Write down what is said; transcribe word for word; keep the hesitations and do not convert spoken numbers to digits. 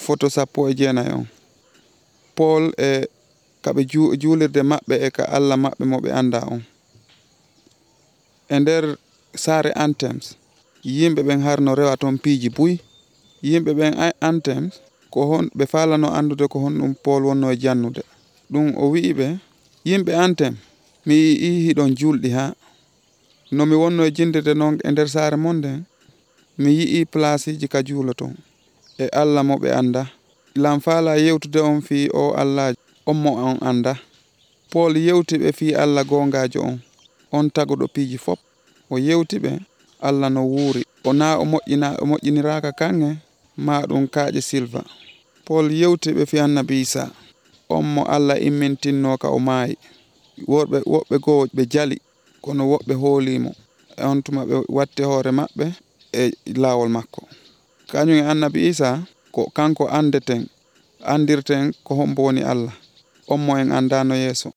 photo sappo e jeenayi on. Paul e kaɓe ju juulirde maɓɓe e ka Allah maɓɓe mo ɓe annda on. E nder saare Anthems yimɓe ɓen harno rewa toon piiji buy. Yimɓe ɓen Anthems ko hon ɓe faalano anndude ko honɗum Paul wonno e jannude. Ɗum o wi'i ɓe, yimɓe Anthem, mi yii hiɗon julɗi haa. No mi wonno e jindirde noon e nder saare mon nden, mi yi'i plaasiji ka juuloton e Allah mo ɓe annda. Lam faala yewtude on fii o Allah on mo on annda. Paul yewti ɓe fii Allah goongaajo on, on taguɗo piiji fof. O yewti ɓe Allah no wuuri. O naa o moƴƴina o moƴƴiniraaka kaŋŋe maa ɗum kaaƴe silva. Paul yewti ɓe fii Annabi Isa, on mo Allah immintinno ka o maayi. Woɓɓe woɓɓe goo ɓe jali, kono woɓɓe hoolimo. E on tuma ɓe watti hoore maɓɓe e laawol makko. Kañum e Annabi Isa ko kanko andeten, andirten ko hombo woni Allah, on mo en andano yeeso.